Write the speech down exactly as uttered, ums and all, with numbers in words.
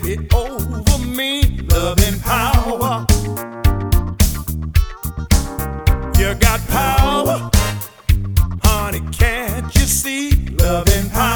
heavy over me. Love and power. You got power, honey, can't you see? Love and power.